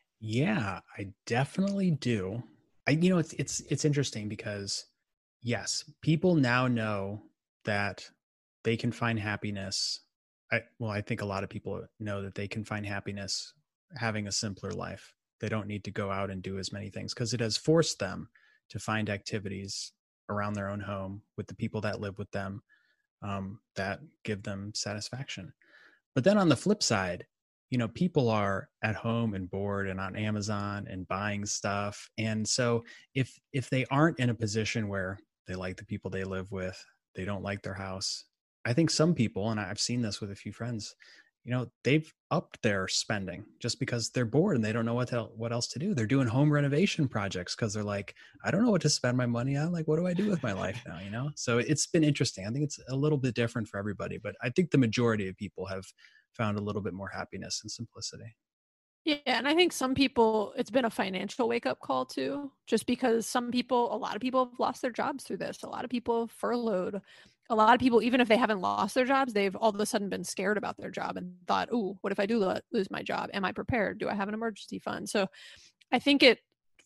Yeah, I definitely do. I, you know, it's, it's, it's interesting because yes, people now know that they can find happiness. I, well, I think a lot of people know that they can find happiness having a simpler life. They don't need to go out and do as many things, because it has forced them to find activities around their own home with the people that live with them um, that give them satisfaction. But then on the flip side, you know, people are at home and bored and on Amazon and buying stuff. And so if if they aren't in a position where they like the people they live with, they don't like their house, I think some people, and I've seen this with a few friends, you know, they've upped their spending just because they're bored and they don't know what to, what else to do. They're doing home renovation projects because they're like, I don't know what to spend my money on. Like, what do I do with my life now? You know, so it's been interesting. I think it's a little bit different for everybody, but I think the majority of people have found a little bit more happiness and simplicity. Yeah, and I think some people, it's been a financial wake-up call too, just because some people, a lot of people have lost their jobs through this. A lot of people have furloughed. A lot of people, even if they haven't lost their jobs, they've all of a sudden been scared about their job and thought, ooh, what if I do lo- lose my job? Am I prepared? Do I have an emergency fund? So I think it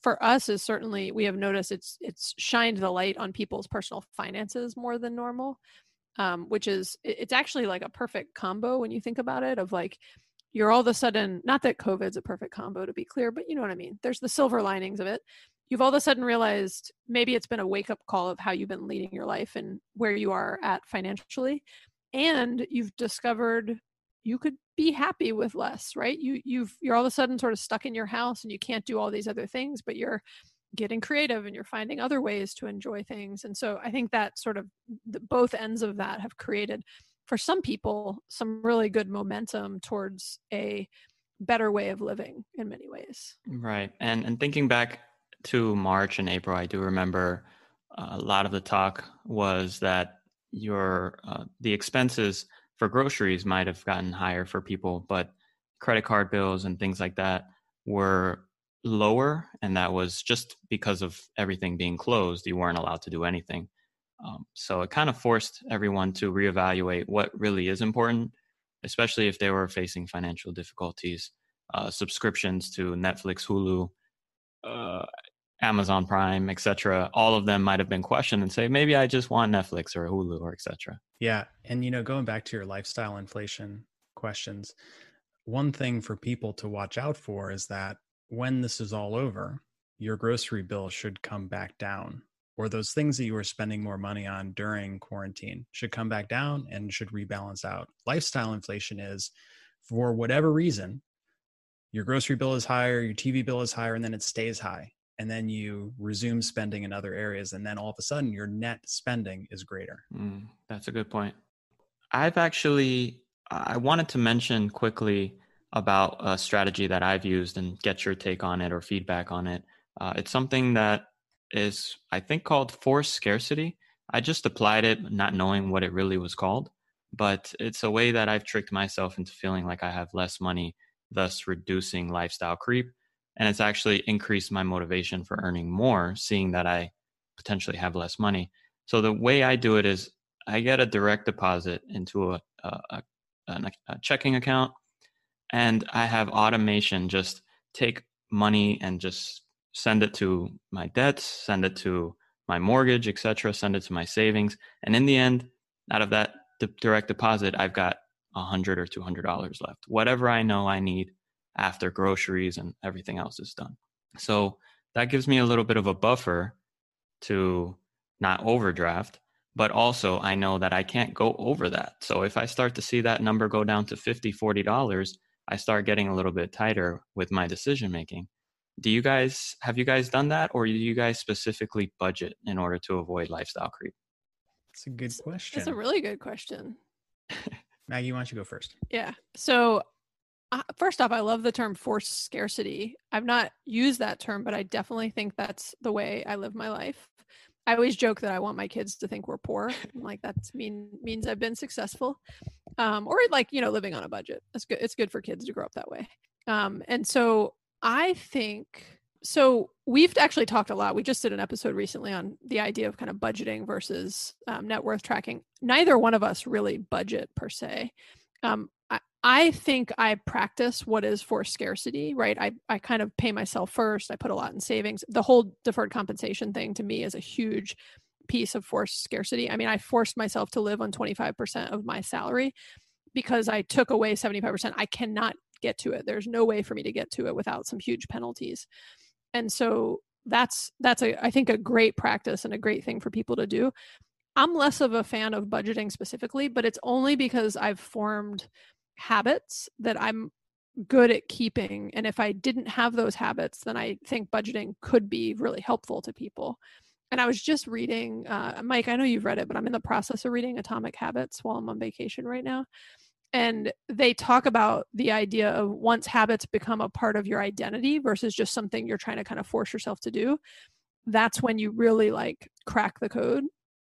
for us is certainly, we have noticed it's it's shined the light on people's personal finances more than normal, um, which is, it's actually like a perfect combo when you think about it, of like, you're all of a sudden, not that COVID's a perfect combo to be clear, but you know what I mean? There's the silver linings of it. You've all of a sudden realized maybe it's been a wake up call of how you've been leading your life and where you are at financially. And you've discovered you could be happy with less, right? You, you've, you're all of a sudden sort of stuck in your house and you can't do all these other things, but you're getting creative and you're finding other ways to enjoy things. And so I think that sort of the, both ends of that have created, for some people, some really good momentum towards a better way of living in many ways. Right. And and thinking back to March and April, I do remember uh, a lot of the talk was that your uh, the expenses for groceries might have gotten higher for people, but credit card bills and things like that were lower. And that was just because of everything being closed. You weren't allowed to do anything. Um, so it kind of forced everyone to reevaluate what really is important, especially if they were facing financial difficulties. Uh, subscriptions to Netflix, Hulu, uh, Amazon Prime, et cetera. All of them might have been questioned and say, maybe I just want Netflix or Hulu or et cetera. Yeah. And, you know, going back to your lifestyle inflation questions, one thing for people to watch out for is that when this is all over, your grocery bill should come back down, or those things that you were spending more money on during quarantine should come back down and should rebalance out. Lifestyle inflation is, for whatever reason, your grocery bill is higher, your T V bill is higher, and then it stays high. And then you resume spending in other areas. And then all of a sudden your net spending is greater. Mm, that's a good point. I've actually, I wanted to mention quickly about a strategy that I've used and get your take on it or feedback on it. Uh, it's something that is, I think, called forced scarcity. I just applied it not knowing what it really was called, but it's a way that I've tricked myself into feeling like I have less money, thus reducing lifestyle creep. And it's actually increased my motivation for earning more, seeing that I potentially have less money. So the way I do it is I get a direct deposit into a, a, a, a checking account, and I have automation just take money and just send it to my debts, send it to my mortgage, et cetera, send it to my savings. And in the end, out of that d- direct deposit, I've got one hundred dollars or two hundred dollars left, whatever I know I need after groceries and everything else is done. So that gives me a little bit of a buffer to not overdraft, but also I know that I can't go over that. So if I start to see that number go down to fifty dollars, forty dollars, I start getting a little bit tighter with my decision making. Do you guys, have you guys done that, or do you guys specifically budget in order to avoid lifestyle creep? That's a good question. That's a really good question. Maggie, why don't you go first? Yeah. So uh, first off, I love the term forced scarcity. I've not used that term, but I definitely think that's the way I live my life. I always joke that I want my kids to think we're poor. I'm like, that mean means I've been successful, um, or like, you know, living on a budget. It's good. It's good for kids to grow up that way. Um, and so I think, so we've actually talked a lot. We just did an episode recently on the idea of kind of budgeting versus um, net worth tracking. Neither one of us really budget per se. Um, I, I think I practice what is for scarcity, right? I, I kind of pay myself first. I put a lot in savings. The whole deferred compensation thing to me is a huge piece of forced scarcity. I mean, I forced myself to live on twenty-five percent of my salary because I took away seventy-five percent. I cannot get to it. There's no way for me to get to it without some huge penalties. And so that's, that's a, I think a great practice and a great thing for people to do. I'm less of a fan of budgeting specifically, but it's only because I've formed habits that I'm good at keeping. And if I didn't have those habits, then I think budgeting could be really helpful to people. And I was just reading, uh, Mike, I know you've read it, but I'm in the process of reading Atomic Habits while I'm on vacation right now. And they talk about the idea of once habits become a part of your identity versus just something you're trying to kind of force yourself to do, that's when you really like crack the code.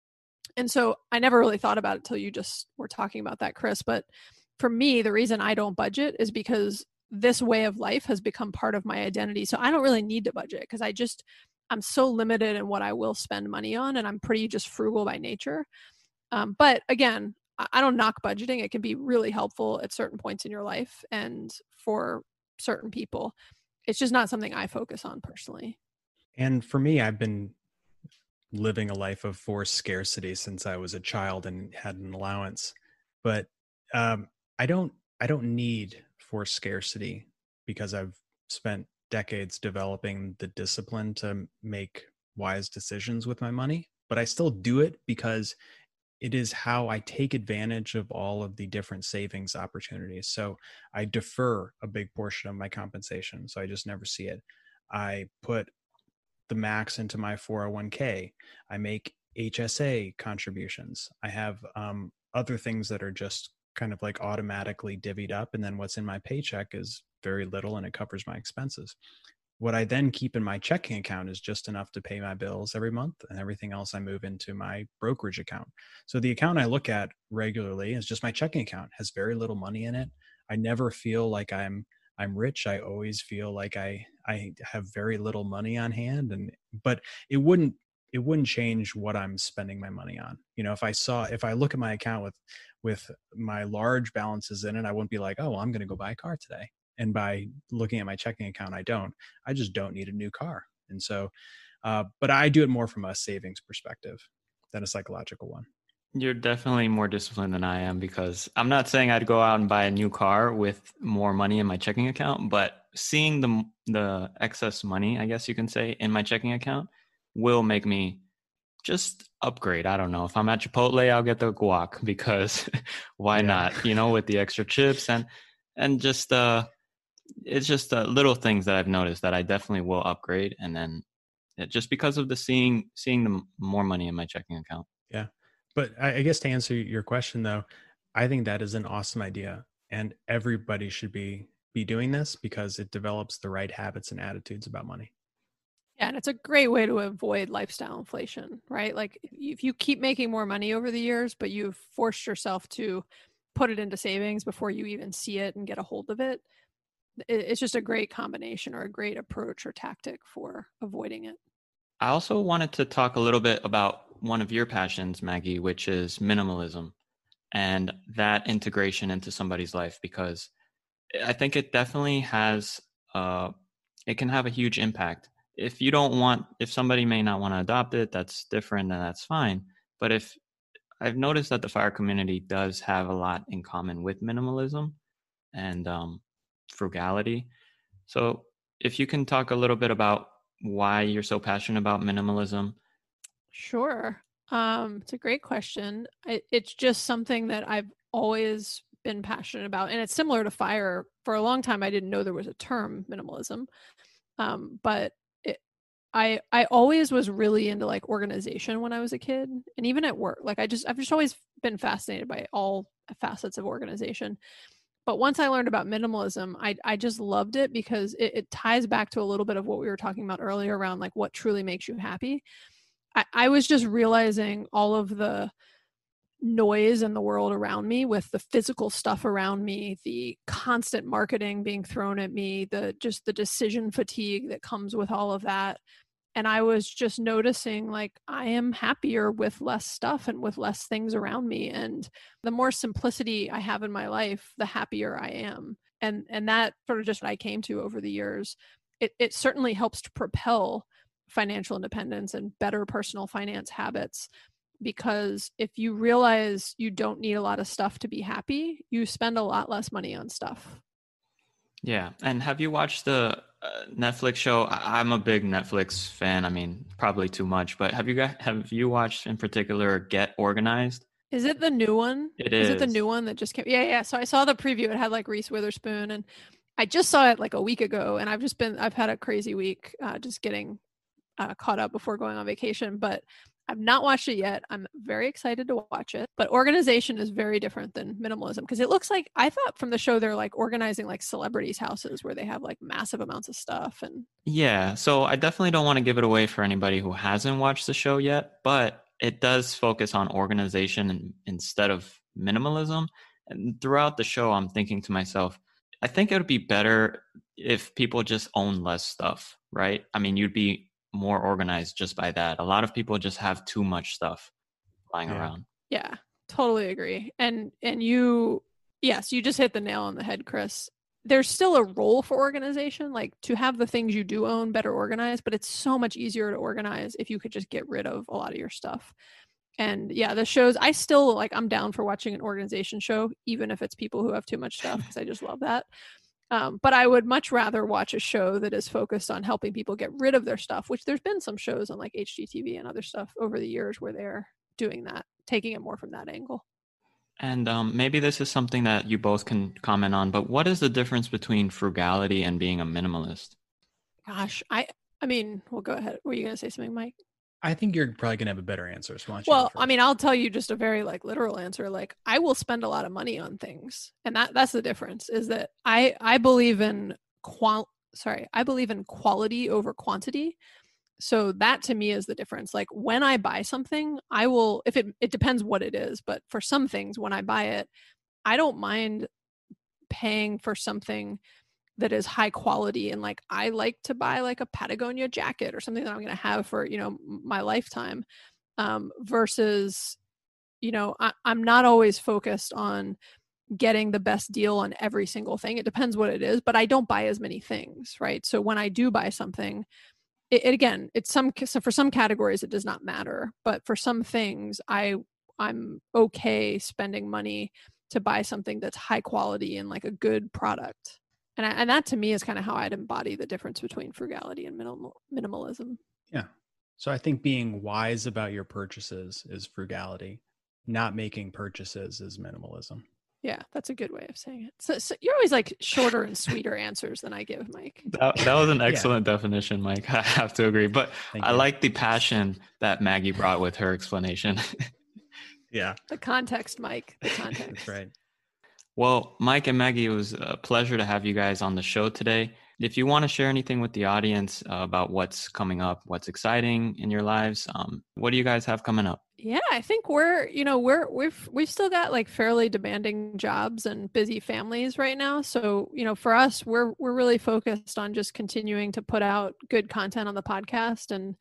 And so I never really thought about it till you just were talking about that, Chris. But for me, the reason I don't budget is because this way of life has become part of my identity. So I don't really need to budget because I just, I'm so limited in what I will spend money on, and I'm pretty just frugal by nature. Um, but again, I don't knock budgeting. It can be really helpful at certain points in your life and for certain people. It's just not something I focus on personally. And for me, I've been living a life of forced scarcity since I was a child and had an allowance. But um, I don't I don't need forced scarcity because I've spent decades developing the discipline to make wise decisions with my money. But I still do it because it is how I take advantage of all of the different savings opportunities. So I defer a big portion of my compensation, so I just never see it. I put the max into my four oh one k. I make H S A contributions. I have um, other things that are just kind of like automatically divvied up. And then what's in my paycheck is very little and it covers my expenses. What I then keep in my checking account is just enough to pay my bills every month, and everything else I move into my brokerage account. So the account I look at regularly is just my checking account. It has very little money in it. I never feel like I'm I'm rich. I always feel like I I have very little money on hand, and but it wouldn't it wouldn't change what I'm spending my money on. You know, if I saw if I look at my account with with my large balances in it, I wouldn't be like, oh, well, I'm going to go buy a car today. And by looking at my checking account, I don't. I just don't need a new car. And so, uh, but I do it more from a savings perspective than a psychological one. You're definitely more disciplined than I am, because I'm not saying I'd go out and buy a new car with more money in my checking account, but seeing the the excess money, I guess you can say, in my checking account will make me just upgrade. I don't know. If I'm at Chipotle, I'll get the guac, because why Yeah. not? You know, with the extra chips and and just uh, it's just uh, little things that I've noticed that I definitely will upgrade, and then it, just because of the seeing seeing the m- more money in my checking account. Yeah. But I, I guess to answer your question though, I think that is an awesome idea. And everybody should be be doing this because it develops the right habits and attitudes about money. Yeah, and it's a great way to avoid lifestyle inflation, right? Like if you keep making more money over the years, but you've forced yourself to put it into savings before you even see it and get a hold of it, it's just a great combination or a great approach or tactic for avoiding it. I also wanted to talk a little bit about one of your passions, Maggie, which is minimalism and that integration into somebody's life, because I think it definitely has, uh, it can have a huge impact. If you don't want, if somebody may not want to adopt it, that's different and that's fine. But if I've noticed that the fire community does have a lot in common with minimalism and um, frugality. So if you can talk a little bit about why you're so passionate about minimalism. Sure. Um, it's a great question. I, it's just something that I've always been passionate about. And it's similar to fire. For a long time, I didn't know there was a term minimalism. Um, but it, I I always was really into like organization when I was a kid, and even at work. Like I just I've just always been fascinated by all facets of organization. But once I learned about minimalism, I I just loved it because it, it ties back to a little bit of what we were talking about earlier around like what truly makes you happy. I, I was just realizing all of the noise in the world around me with the physical stuff around me, the constant marketing being thrown at me, the just the decision fatigue that comes with all of that. And I was just noticing like I am happier with less stuff and with less things around me. And the more simplicity I have in my life, the happier I am. And and that sort of just what I came to over the years. It it certainly helps to propel financial independence and better personal finance habits. Because if you realize you don't need a lot of stuff to be happy, you spend a lot less money on stuff. Yeah. And have you watched the uh, Netflix show? I- I'm a big Netflix fan. I mean, probably too much, but have you guys, have you watched in particular Get Organized? Is it the new one? It Is it the is. new one that just came? Yeah, yeah. So I saw the preview. It had like Reese Witherspoon, and I just saw it like a week ago. And I've just been, I've had a crazy week, uh, just getting uh, caught up before going on vacation. But I've not watched it yet. I'm very excited to watch it. But organization is very different than minimalism because it looks like, I thought from the show they're like organizing like celebrities' houses where they have like massive amounts of stuff. And Yeah. So I definitely don't want to give it away for anybody who hasn't watched the show yet, but it does focus on organization and, instead of minimalism. And throughout the show, I'm thinking to myself, I think it would be better if people just own less stuff, right? I mean, you'd be more organized just by that. A lot of people just have too much stuff lying Yeah. around. yeah, totally agree. And and you, yes, you just hit the nail on the head, Chris. there's still a role for organization, like to have the things you do own better organized, but it's so much easier to organize if you could just get rid of a lot of your stuff. And yeah, the shows, I still like, I'm down for watching an organization show, even if it's people who have too much stuff, because I just love that. Um, but I would much rather watch a show that is focused on helping people get rid of their stuff, which there's been some shows on like H G T V and other stuff over the years where they're doing that, taking it more from that angle. And um, maybe this is something that you both can comment on, but what is the difference between frugality and being a minimalist? Gosh, I, I mean, well, go ahead. Were you going to say something, Mike? I think you're probably going to have a better answer. So why don't you well, go first? I mean, I'll tell you just a very like literal answer. Like I will spend a lot of money on things. And that that's the difference is that I, I believe in qual, sorry, I believe in quality over quantity. So that to me is the difference. Like when I buy something, I will, if it, it depends what it is, but for some things, when I buy it, I don't mind paying for something that is high quality. And like, I like to buy like a Patagonia jacket or something that I'm going to have for, you know, my lifetime, um, versus, you know, I, I'm not always focused on getting the best deal on every single thing. It depends what it is, but I don't buy as many things. Right. So when I do buy something, it, it again, it's some, so for some categories, it does not matter, but for some things I, I'm okay spending money to buy something that's high quality and like a good product. And, I, and that to me is kind of how I'd embody the difference between frugality and minimal, minimalism. Yeah. So I think being wise about your purchases is frugality. Not making purchases is minimalism. Yeah, that's a good way of saying it. So, so you're always like shorter and sweeter answers than I give, Mike. That, that was an excellent yeah. definition, Mike. I have to agree. But Thank I you. like the passion that Maggie brought with her explanation. Yeah. The context, Mike. The context. That's right. Well, Mike and Maggie, it was a pleasure to have you guys on the show today. If you want to share anything with the audience uh, about what's coming up, what's exciting in your lives, um, what do you guys have coming up? Yeah, I think we're, you know, we're, we've, we've still got like fairly demanding jobs and busy families right now. So, you know, for us, we're, we're really focused on just continuing to put out good content on the podcast. And,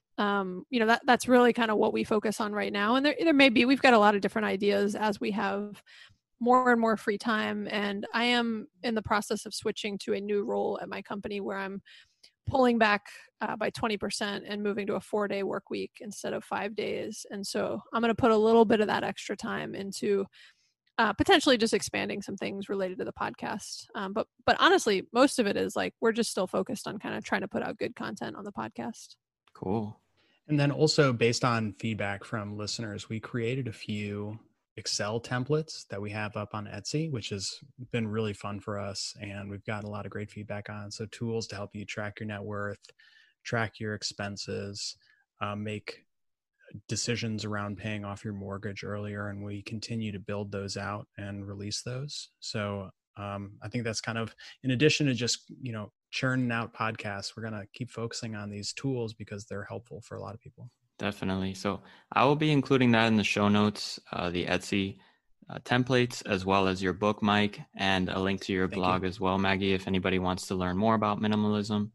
um, you know, that, that's really kind of what we focus on right now. And there, there may be, we've got a lot of different ideas as we have more and more free time. And I am in the process of switching to a new role at my company where I'm pulling back uh, by twenty percent and moving to a four day work week instead of five days. And so I'm going to put a little bit of that extra time into uh, potentially just expanding some things related to the podcast. Um, but, but honestly, most of it is like, we're just still focused on kind of trying to put out good content on the podcast. Cool. And then also based on feedback from listeners, we created a few Excel templates that we have up on Etsy, which has been really fun for us. And we've gotten a lot of great feedback on. So tools to help you track your net worth, track your expenses, uh, make decisions around paying off your mortgage earlier. And we continue to build those out and release those. So um, I think that's kind of, in addition to just, you know, churning out podcasts, we're going to keep focusing on these tools because they're helpful for a lot of people. Definitely. So I will be including that in the show notes, uh, the Etsy uh, templates, as well as your book, Mike, and a link to your Thank blog you. as well, Maggie, if anybody wants to learn more about minimalism.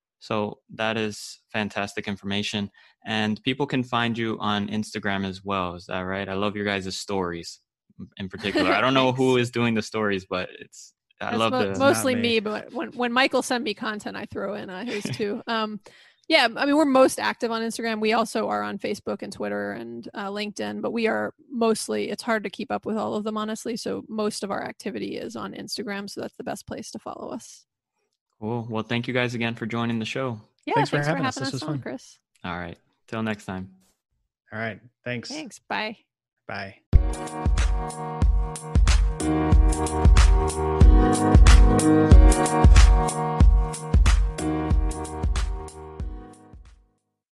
So that is fantastic information. And people can find you on Instagram as well. Is that right? I love your guys' stories in particular. I don't know who is doing the stories, but it's, I That's love mo- the mostly me. me, but when, when Michael send me content, I throw in uh, his too. Um, Yeah, I mean, we're most active on Instagram. We also are on Facebook and Twitter and uh, LinkedIn, but we are mostly, it's hard to keep up with all of them, honestly. So most of our activity is on Instagram. So that's the best place to follow us. Cool. Well, thank you guys again for joining the show. Yeah, thanks, thanks for having for us. having This us, was on, fun. Chris. All right. Till next time. All right. Thanks. Thanks. Bye. Bye. Thank you.